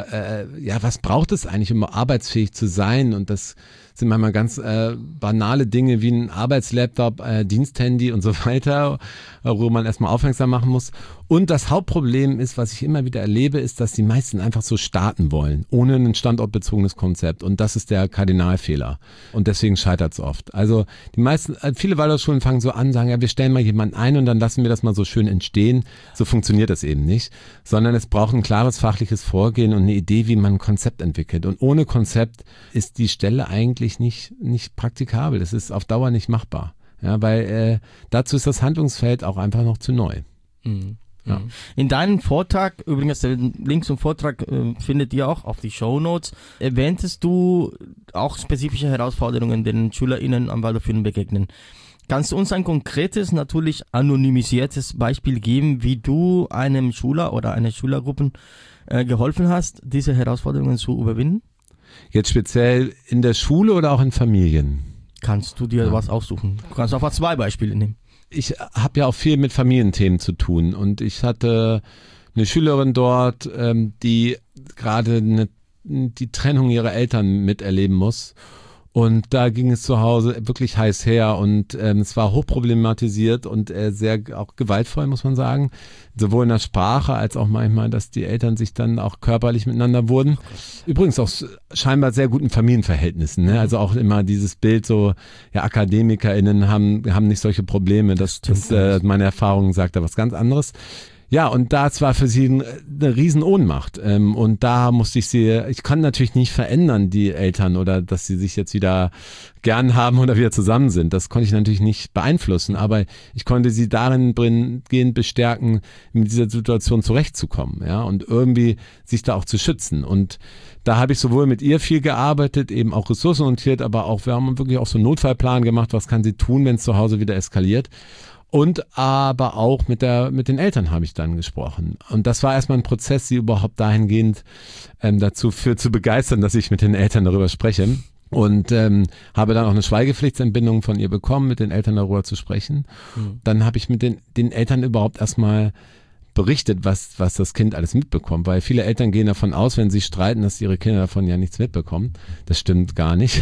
braucht es eigentlich, um arbeitsfähig zu sein? Und das sind manchmal ganz banale Dinge wie ein Arbeitslaptop, Diensthandy und so weiter, wo man erstmal aufmerksam machen muss. Und das Hauptproblem ist, was ich immer wieder erlebe, ist, dass die meisten einfach so starten wollen, ohne ein standortbezogenes Konzept. Und das ist der Kardinalfehler. Und deswegen scheitert es oft. Also viele Waldorfschulen fangen so an, sagen, ja, wir stellen mal jemanden ein und dann lassen wir das mal so schön entstehen. So funktioniert das eben nicht. Sondern es braucht ein klares fachliches Vorgehen und eine Idee, wie man ein Konzept entwickelt. Und ohne Konzept ist die Stelle eigentlich nicht praktikabel. Das ist auf Dauer nicht machbar. Ja, weil dazu ist das Handlungsfeld auch einfach noch zu neu. Mhm. Ja. In deinem Vortrag, übrigens der Link zum Vortrag findet ihr auch auf die Shownotes, erwähntest du auch spezifische Herausforderungen, denen SchülerInnen am Waldorfschulen begegnen. Kannst du uns ein konkretes, natürlich anonymisiertes Beispiel geben, wie du einem Schüler oder einer Schülergruppe geholfen hast, diese Herausforderungen zu überwinden? Jetzt speziell in der Schule oder auch in Familien? Kannst du dir was aussuchen? Du kannst auch 2 Beispiele nehmen. Ich habe ja auch viel mit Familienthemen zu tun und ich hatte eine Schülerin dort, die gerade die Trennung ihrer Eltern miterleben muss. Und da ging es zu Hause wirklich heiß her und es war hochproblematisiert und sehr auch gewaltvoll, muss man sagen. Sowohl in der Sprache als auch manchmal, dass die Eltern sich dann auch körperlich miteinander wurden. Übrigens auch scheinbar sehr guten Familienverhältnissen. Ne? Also auch immer dieses Bild so, ja, AkademikerInnen haben nicht solche Probleme. Das meine Erfahrung sagt da was ganz anderes. Ja, und das war für sie eine Riesenohnmacht. Und da musste ich kann natürlich nicht verändern, die Eltern, oder dass sie sich jetzt wieder gern haben oder wieder zusammen sind. Das konnte ich natürlich nicht beeinflussen, aber ich konnte sie darin gehend bestärken, mit dieser Situation zurechtzukommen, ja, und irgendwie sich da auch zu schützen. Und da habe ich sowohl mit ihr viel gearbeitet, eben auch ressourcenorientiert, aber auch, wir haben wirklich auch so einen Notfallplan gemacht, was kann sie tun, wenn es zu Hause wieder eskaliert. Und aber auch mit den Eltern habe ich dann gesprochen. Und das war erstmal ein Prozess, sie überhaupt dahingehend dazu zu begeistern, dass ich mit den Eltern darüber spreche. Und habe dann auch eine Schweigepflichtsentbindung von ihr bekommen, mit den Eltern darüber zu sprechen. Mhm. Dann habe ich mit den Eltern überhaupt erstmal berichtet, was das Kind alles mitbekommt, weil viele Eltern gehen davon aus, wenn sie streiten, dass ihre Kinder davon ja nichts mitbekommen. Das stimmt gar nicht.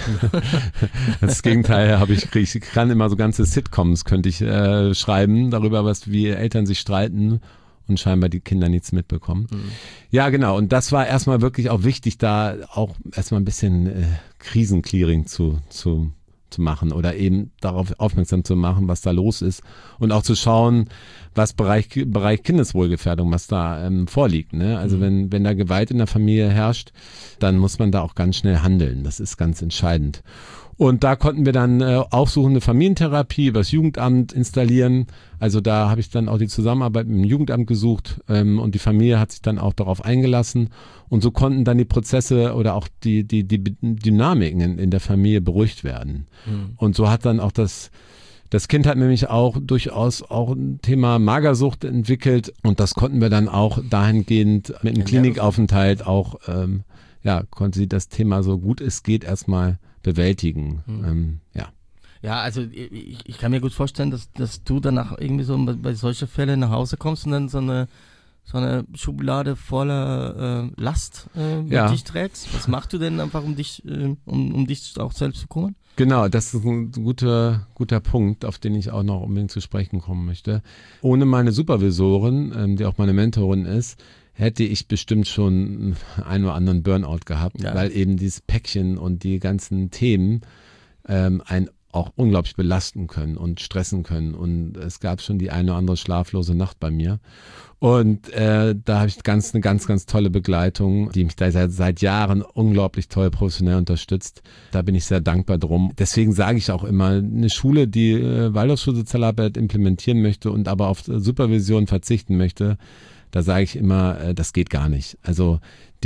Das Gegenteil ich kann immer so ganze Sitcoms könnte ich schreiben darüber, wie Eltern sich streiten und scheinbar die Kinder nichts mitbekommen. Mhm. Ja, genau. Und das war erstmal wirklich auch wichtig, da auch erstmal ein bisschen Krisenclearing zu machen oder eben darauf aufmerksam zu machen, was da los ist und auch zu schauen, was Bereich Kindeswohlgefährdung, was da vorliegt. Ne? Also wenn da Gewalt in der Familie herrscht, dann muss man da auch ganz schnell handeln. Das ist ganz entscheidend. Und da konnten wir dann aufsuchende Familientherapie über das Jugendamt installieren. Also da habe ich dann auch die Zusammenarbeit mit dem Jugendamt gesucht und die Familie hat sich dann auch darauf eingelassen. Und so konnten dann die Prozesse oder auch die Dynamiken in der Familie beruhigt werden. Mhm. Und so hat dann auch das Kind hat nämlich auch durchaus auch ein Thema Magersucht entwickelt und das konnten wir dann auch dahingehend mit einem Klinikaufenthalt auch, konnte sie das Thema so gut es geht erstmal bewältigen. Mhm. Ja, also ich kann mir gut vorstellen, dass du danach irgendwie so bei solchen Fällen nach Hause kommst und dann so eine Schublade voller Last mit dich trägst. Was machst du denn einfach, um dich auch selbst zu kümmern? Genau, das ist ein guter Punkt, auf den ich auch noch unbedingt zu sprechen kommen möchte. Ohne meine Supervisorin, die auch meine Mentorin ist, hätte ich bestimmt schon einen oder anderen Burnout gehabt, weil eben dieses Päckchen und die ganzen Themen ein auch unglaublich belasten können und stressen können. Und es gab schon die eine oder andere schlaflose Nacht bei mir. Und da habe ich eine ganz, ganz tolle Begleitung, die mich da seit Jahren unglaublich toll professionell unterstützt. Da bin ich sehr dankbar drum. Deswegen sage ich auch immer, eine Schule, die Waldorfschulsozialarbeit implementieren möchte und aber auf Supervision verzichten möchte, da sage ich immer, das geht gar nicht. Also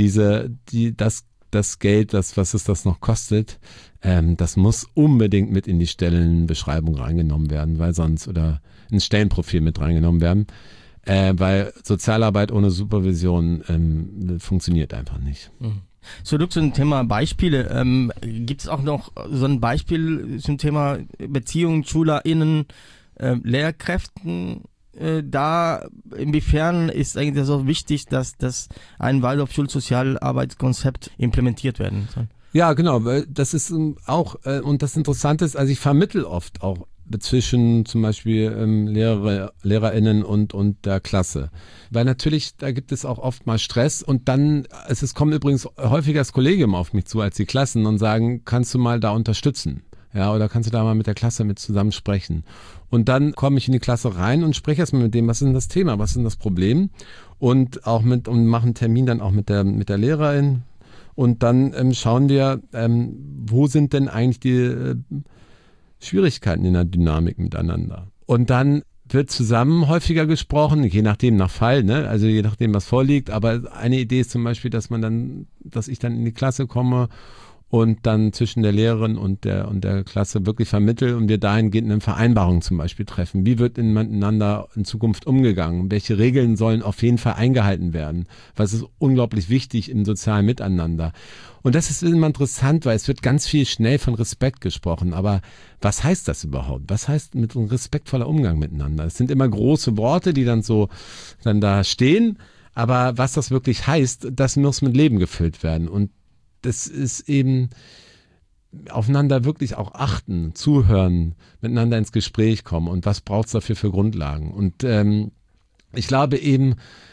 das Geld, was es das noch kostet, das muss unbedingt mit in die Stellenbeschreibung reingenommen werden, weil sonst, oder ins Stellenprofil mit reingenommen werden, weil Sozialarbeit ohne Supervision funktioniert einfach nicht. Zurück zum Thema Beispiele. Gibt es auch noch so ein Beispiel zum Thema Beziehungen, SchülerInnen, Lehrkräften? Da inwiefern ist eigentlich so wichtig, dass ein Waldorf-Schulsozialarbeitskonzept implementiert werden soll? Ja, genau, weil das ist auch, und das Interessante ist, also ich vermittle oft auch zwischen zum Beispiel LehrerInnen und der Klasse. Weil natürlich, da gibt es auch oft mal Stress und dann, es kommt übrigens häufiger das Kollegium auf mich zu als die Klassen und sagen, kannst du mal da unterstützen? Ja, oder kannst du da mal mit der Klasse mit zusammen sprechen? Und dann komme ich in die Klasse rein und spreche erstmal mit dem, was ist denn das Thema, was ist denn das Problem? Und mache einen Termin dann auch mit der Lehrerin. Und dann schauen wir, wo sind denn eigentlich die Schwierigkeiten in der Dynamik miteinander. Und dann wird zusammen häufiger gesprochen, je nachdem nach Fall, ne? Also je nachdem, was vorliegt. Aber eine Idee ist zum Beispiel, dass ich dann in die Klasse komme und dann zwischen der Lehrerin und der Klasse wirklich vermittle und wir dahingehend eine Vereinbarung zum Beispiel treffen. Wie wird miteinander in Zukunft umgegangen? Welche Regeln sollen auf jeden Fall eingehalten werden? Was ist unglaublich wichtig im sozialen Miteinander? Und das ist immer interessant, weil es wird ganz viel schnell von Respekt gesprochen. Aber was heißt das überhaupt? Was heißt mit so einem respektvoller Umgang miteinander? Es sind immer große Worte, die dann da stehen. Aber was das wirklich heißt, das muss mit Leben gefüllt werden. Und das ist eben aufeinander wirklich auch achten, zuhören, miteinander ins Gespräch kommen und was braucht es dafür für Grundlagen. Und ich glaube eben,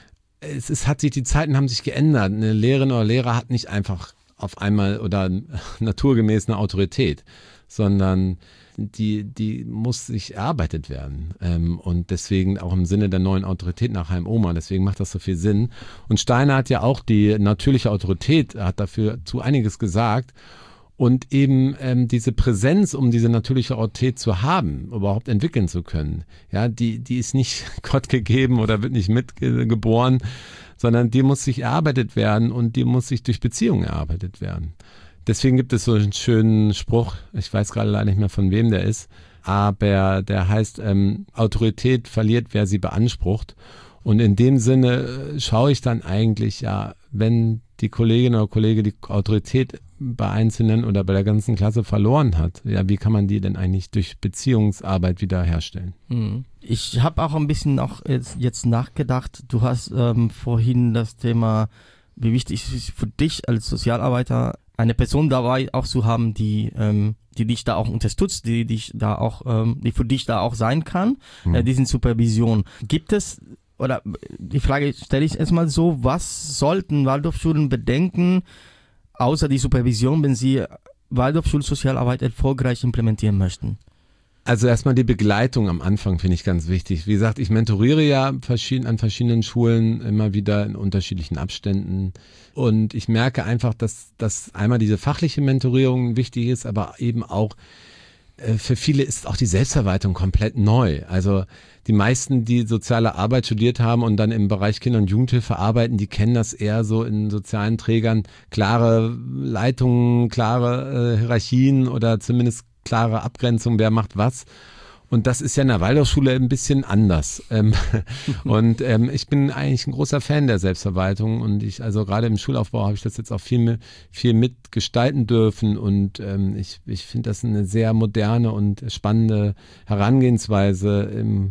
die Zeiten haben sich geändert. Eine Lehrerin oder Lehrer hat nicht einfach auf einmal oder naturgemäß eine Autorität, sondern die muss sich erarbeitet werden. Und deswegen auch im Sinne der neuen Autorität nach HMOMA, deswegen macht das so viel Sinn. Und Steiner hat ja auch die natürliche Autorität, hat dafür zu einiges gesagt. Und eben diese Präsenz, um diese natürliche Autorität zu haben, überhaupt entwickeln zu können, ja, die ist nicht Gott gegeben oder wird nicht mitgeboren, sondern die muss sich erarbeitet werden und die muss sich durch Beziehungen erarbeitet werden. Deswegen gibt es so einen schönen Spruch, ich weiß gerade leider nicht mehr von wem der ist, aber der heißt, Autorität verliert, wer sie beansprucht. Und in dem Sinne schaue ich dann eigentlich, ja, wenn die Kollegin oder Kollege die Autorität bei Einzelnen oder bei der ganzen Klasse verloren hat, ja, wie kann man die denn eigentlich durch Beziehungsarbeit wiederherstellen? Ich habe auch ein bisschen jetzt nachgedacht. Du hast vorhin das Thema, wie wichtig es ist für dich als Sozialarbeiter, eine Person dabei auch zu haben, die dich da auch unterstützt, die für dich da auch sein kann, diesen Supervision. Gibt es, oder die Frage stelle ich erstmal so, was sollten Waldorfschulen bedenken, außer die Supervision, wenn sie Waldorfschulsozialarbeit erfolgreich implementieren möchten? Also erstmal die Begleitung am Anfang finde ich ganz wichtig. Wie gesagt, ich mentoriere ja an verschiedenen Schulen immer wieder in unterschiedlichen Abständen und ich merke einfach, dass einmal diese fachliche Mentorierung wichtig ist, aber eben auch für viele ist auch die Selbstverwaltung komplett neu. Also die meisten, die soziale Arbeit studiert haben und dann im Bereich Kinder- und Jugendhilfe arbeiten, die kennen das eher so in sozialen Trägern, klare Leitungen, klare Hierarchien oder zumindest klare Abgrenzung, wer macht was. Und das ist ja in der Waldorfschule ein bisschen anders. Und ich bin eigentlich ein großer Fan der Selbstverwaltung und also gerade im Schulaufbau habe ich das jetzt auch viel mitgestalten dürfen und ich finde das eine sehr moderne und spannende Herangehensweise,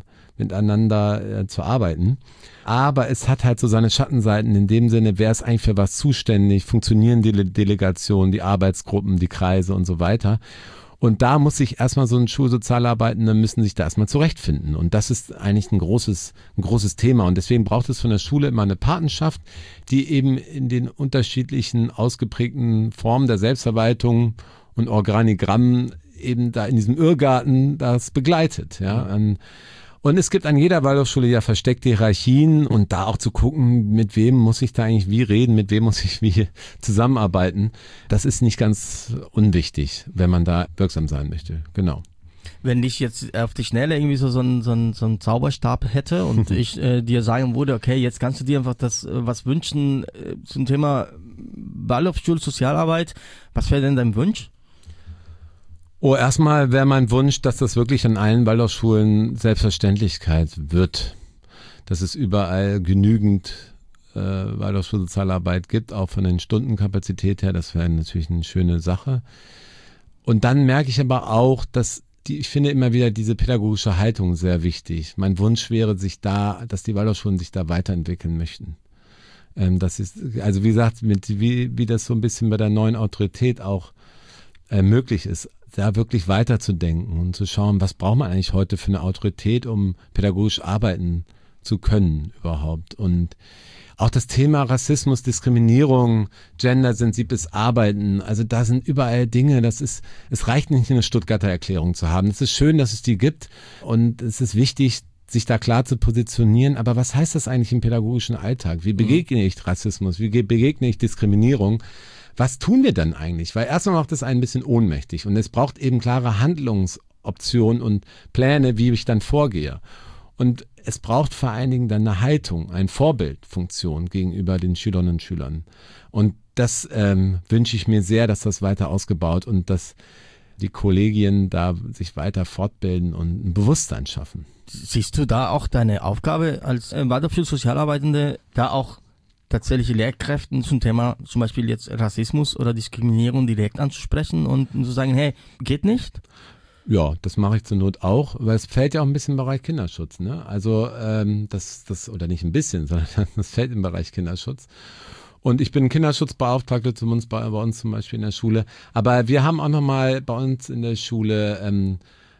miteinander zu arbeiten. Aber es hat halt so seine Schattenseiten in dem Sinne, wer ist eigentlich für was zuständig, funktionieren die Delegationen, die Arbeitsgruppen, die Kreise und so weiter. Und da muss sich erstmal so ein Schulsozialarbeitender müssen sich da erstmal zurechtfinden. Und das ist eigentlich ein großes Thema. Und deswegen braucht es von der Schule immer eine Patenschaft, die eben in den unterschiedlichen ausgeprägten Formen der Selbstverwaltung und Organigrammen eben da in diesem Irrgarten das begleitet. Ja. Und es gibt an jeder Waldorfschule ja versteckte Hierarchien und da auch zu gucken, mit wem muss ich da eigentlich wie reden, mit wem muss ich wie zusammenarbeiten. Das ist nicht ganz unwichtig, wenn man da wirksam sein möchte. Genau. Wenn ich jetzt auf die Schnelle irgendwie so einen Zauberstab hätte und ich dir sagen würde, okay, jetzt kannst du dir einfach das was wünschen zum Thema Waldorfschule, Sozialarbeit, was wäre denn dein Wunsch? Oh, erstmal wäre mein Wunsch, dass das wirklich an allen Waldorfschulen Selbstverständlichkeit wird. Dass es überall genügend Waldorfschulsozialarbeit gibt, auch von den Stundenkapazität her. Das wäre natürlich eine schöne Sache. Und dann merke ich aber auch, dass ich finde immer wieder diese pädagogische Haltung sehr wichtig. Mein Wunsch wäre, dass die Waldorfschulen sich da weiterentwickeln möchten. Das ist, also wie gesagt, wie das so ein bisschen bei der neuen Autorität auch möglich ist, da wirklich weiterzudenken und zu schauen, was braucht man eigentlich heute für eine Autorität, um pädagogisch arbeiten zu können überhaupt. Und auch das Thema Rassismus, Diskriminierung, gendersensibles Arbeiten, also da sind überall Dinge, es reicht nicht, eine Stuttgarter Erklärung zu haben. Es ist schön, dass es die gibt und es ist wichtig, sich da klar zu positionieren, aber was heißt das eigentlich im pädagogischen Alltag? Wie begegne ich Rassismus? Wie begegne ich Diskriminierung? Was tun wir dann eigentlich? Weil erstmal macht es ein bisschen ohnmächtig und es braucht eben klare Handlungsoptionen und Pläne, wie ich dann vorgehe. Und es braucht vor allen Dingen dann eine Haltung, eine Vorbildfunktion gegenüber den Schülerinnen und Schülern. Und das wünsche ich mir sehr, dass das weiter ausgebaut und dass die Kollegien da sich weiter fortbilden und ein Bewusstsein schaffen. Siehst du da auch deine Aufgabe als Waldorfschul-Sozialarbeitende, da auch tatsächliche Lehrkräften zum Thema zum Beispiel jetzt Rassismus oder Diskriminierung direkt anzusprechen und zu sagen, hey, geht nicht? Ja, das mache ich zur Not auch, weil es fällt ja auch ein bisschen im Bereich Kinderschutz, ne? Also das oder nicht ein bisschen, sondern das fällt im Bereich Kinderschutz. Und ich bin Kinderschutzbeauftragte bei uns zum Beispiel in der Schule. Aber wir haben auch nochmal bei uns in der Schule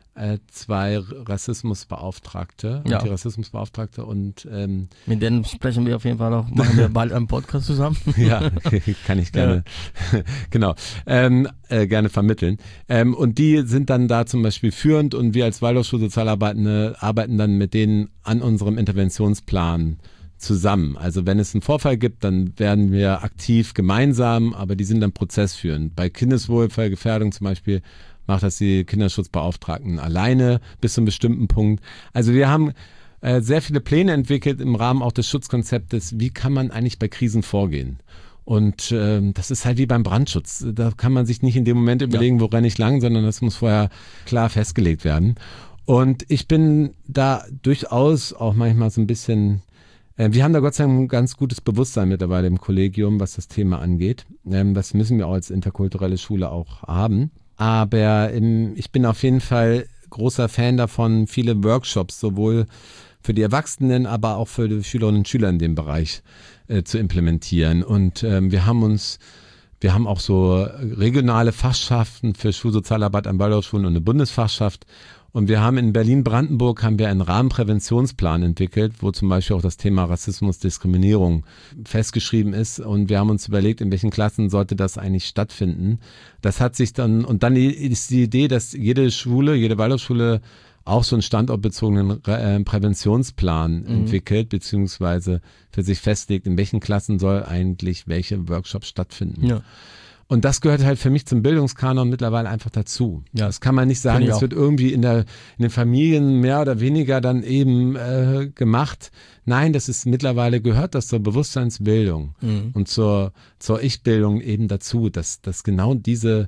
2 Rassismusbeauftragte, ja. Antirassismusbeauftragte und mit denen sprechen wir auf jeden Fall noch, machen wir bald einen Podcast zusammen. Ja, kann ich gerne, genau, gerne vermitteln. Und die sind dann da zum Beispiel führend und wir als Waldorfschulsozialarbeitende arbeiten dann mit denen an unserem Interventionsplan zusammen. Also wenn es einen Vorfall gibt, dann werden wir aktiv gemeinsam, aber die sind dann prozessführend. Bei Kindeswohlgefährdung zum Beispiel macht das die Kinderschutzbeauftragten alleine bis zu einem bestimmten Punkt. Also wir haben sehr viele Pläne entwickelt im Rahmen auch des Schutzkonzeptes. Wie kann man eigentlich bei Krisen vorgehen? Und das ist halt wie beim Brandschutz. Da kann man sich nicht in dem Moment überlegen, wo renne ich lang, sondern das muss vorher klar festgelegt werden. Und ich bin da durchaus auch manchmal so ein bisschen, wir haben da Gott sei Dank ein ganz gutes Bewusstsein mittlerweile im Kollegium, was das Thema angeht. Das müssen wir auch als interkulturelle Schule auch haben. Aber ich bin auf jeden Fall großer Fan davon, viele Workshops sowohl für die Erwachsenen, aber auch für die Schülerinnen und Schüler in dem Bereich zu implementieren. Und wir haben auch so regionale Fachschaften für Schulsozialarbeit an Waldorfschulen und eine Bundesfachschaft. Und wir haben in Berlin-Brandenburg einen Rahmenpräventionsplan entwickelt, wo zum Beispiel auch das Thema Rassismus, Diskriminierung festgeschrieben ist. Und wir haben uns überlegt, in welchen Klassen sollte das eigentlich stattfinden. Das hat sich dann, und dann ist die Idee, dass jede Waldorfschule auch so einen standortbezogenen Präventionsplan entwickelt, beziehungsweise für sich festlegt, in welchen Klassen soll eigentlich welche Workshops stattfinden. Ja. Und das gehört halt für mich zum Bildungskanon mittlerweile einfach dazu. Ja. Das kann man nicht sagen, das wird irgendwie in den Familien mehr oder weniger dann eben gemacht. Nein, mittlerweile gehört das zur Bewusstseinsbildung und zur Ich-Bildung eben dazu, dass genau diese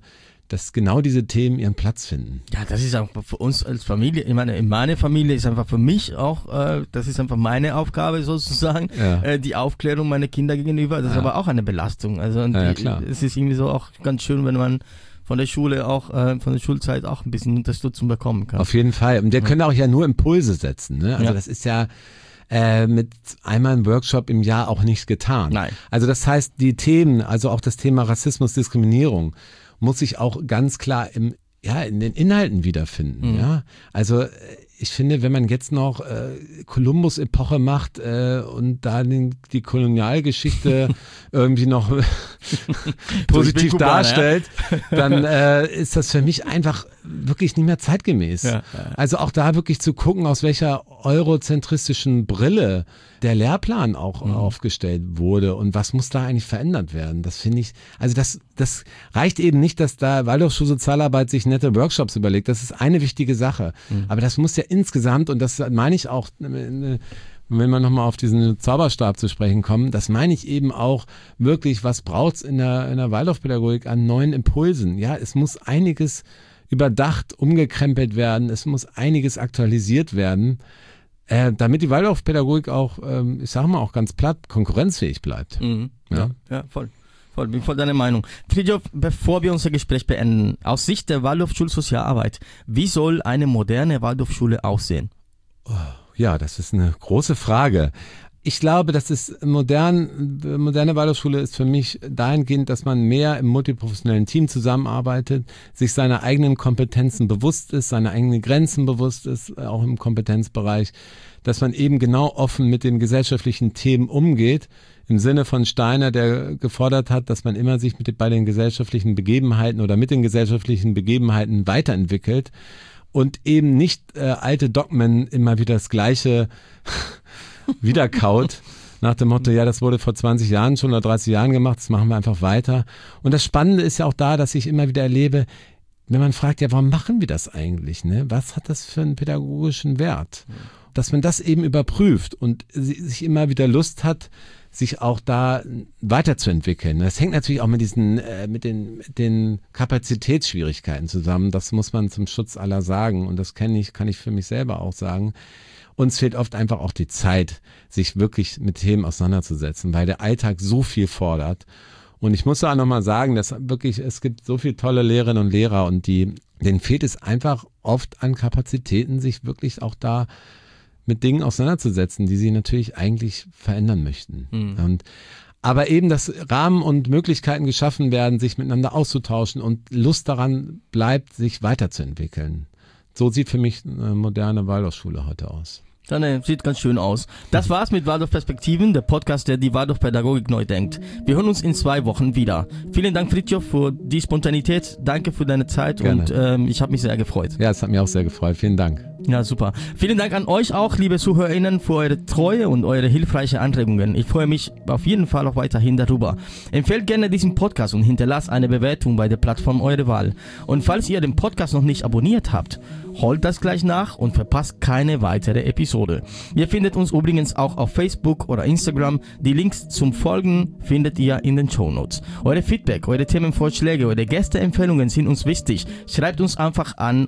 Themen ihren Platz finden. Ja, das ist auch für uns als Familie, ich meine, meine Familie ist einfach für mich auch, das ist einfach meine Aufgabe sozusagen, die Aufklärung meiner Kinder gegenüber, das ist aber auch eine Belastung. Also klar. Es ist irgendwie so auch ganz schön, wenn man von der Schule auch, von der Schulzeit auch ein bisschen Unterstützung bekommen kann. Auf jeden Fall. Und wir können auch ja nur Impulse setzen, ne? Also das ist ja mit einmal einem Workshop im Jahr auch nicht getan. Nein. Also das heißt, die Themen, also auch das Thema Rassismus, Diskriminierung, muss sich auch ganz klar in den Inhalten wiederfinden. Ja? Also ich finde, wenn man jetzt noch Kolumbus-Epoche macht und da die Kolonialgeschichte irgendwie noch positiv darstellt, dann ist das für mich einfach wirklich nicht mehr zeitgemäß. Ja. Also auch da wirklich zu gucken, aus welcher eurozentristischen Brille der Lehrplan auch aufgestellt wurde und was muss da eigentlich verändert werden. Das finde ich, also das reicht eben nicht, dass da Waldorfschule Sozialarbeit sich nette Workshops überlegt. Das ist eine wichtige Sache. Aber das muss ja insgesamt, und das meine ich auch, wenn wir nochmal auf diesen Zauberstab zu sprechen kommen, das meine ich eben auch wirklich, was braucht's in der Waldorfpädagogik an neuen Impulsen? Ja, es muss einiges überdacht, umgekrempelt werden, es muss einiges aktualisiert werden, damit die Waldorfpädagogik auch, ich sage mal auch ganz platt, konkurrenzfähig bleibt. Ja, voll. Bin voll deiner Meinung. Fridtjof, bevor wir unser Gespräch beenden, aus Sicht der Waldorfschule Sozialarbeit, wie soll eine moderne Waldorfschule aussehen? Ja, das ist eine große Frage. Ich glaube, dass moderne Waldorfschule ist für mich dahingehend, dass man mehr im multiprofessionellen Team zusammenarbeitet, sich seiner eigenen Kompetenzen bewusst ist, seine eigenen Grenzen bewusst ist, auch im Kompetenzbereich, dass man eben genau offen mit den gesellschaftlichen Themen umgeht, im Sinne von Steiner, der gefordert hat, dass man immer sich bei den gesellschaftlichen Begebenheiten oder mit den gesellschaftlichen Begebenheiten weiterentwickelt und eben nicht alte Dogmen immer wieder das Gleiche wiederkaut, nach dem Motto, ja, das wurde vor 20 Jahren schon oder 30 Jahren gemacht, das machen wir einfach weiter. Und das Spannende ist ja auch da, dass ich immer wieder erlebe, wenn man fragt, ja, warum machen wir das eigentlich? Ne? Was hat das für einen pädagogischen Wert? Dass man das eben überprüft und sich immer wieder Lust hat, sich auch da weiterzuentwickeln. Das hängt natürlich auch mit den Kapazitätsschwierigkeiten zusammen. Das muss man zum Schutz aller sagen. Und das kann ich für mich selber auch sagen. Uns fehlt oft einfach auch die Zeit, sich wirklich mit Themen auseinanderzusetzen, weil der Alltag so viel fordert. Und ich muss auch nochmal sagen, dass wirklich, es gibt so viele tolle Lehrerinnen und Lehrer und denen fehlt es einfach oft an Kapazitäten, sich wirklich auch da mit Dingen auseinanderzusetzen, die sie natürlich eigentlich verändern möchten. Aber eben, dass Rahmen und Möglichkeiten geschaffen werden, sich miteinander auszutauschen und Lust daran bleibt, sich weiterzuentwickeln. So sieht für mich eine moderne Waldorfschule heute aus. Dann sieht ganz schön aus. Das war's mit Waldorf Perspektiven, der Podcast, der die Waldorfpädagogik neu denkt. Wir hören uns in 2 Wochen wieder. Vielen Dank, Fridtjof, für die Spontanität. Danke für deine Zeit. Gerne. Und ich habe mich sehr gefreut. Ja, es hat mich auch sehr gefreut. Vielen Dank. Ja, super. Vielen Dank an euch auch, liebe ZuhörerInnen, für eure Treue und eure hilfreichen Anregungen. Ich freue mich auf jeden Fall auch weiterhin darüber. Empfehlt gerne diesen Podcast und hinterlasst eine Bewertung bei der Plattform eurer Wahl. Und falls ihr den Podcast noch nicht abonniert habt, holt das gleich nach und verpasst keine weitere Episode. Ihr findet uns übrigens auch auf Facebook oder Instagram. Die Links zum Folgen findet ihr in den Shownotes. Eure Feedback, eure Themenvorschläge, eure Gästeempfehlungen sind uns wichtig. Schreibt uns einfach an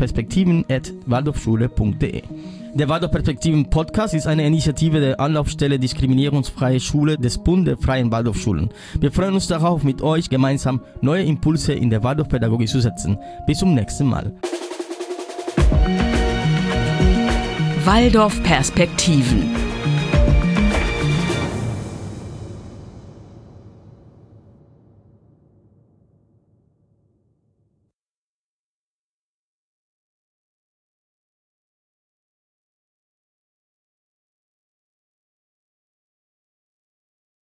perspektiven@waldorfschule.de. Der Waldorf Perspektiven Podcast ist eine Initiative der Anlaufstelle Diskriminierungsfreie Schule des Bund der Freien Waldorfschulen. Wir freuen uns darauf, mit euch gemeinsam neue Impulse in der Waldorfpädagogik zu setzen. Bis zum nächsten Mal. Waldorf Perspektiven.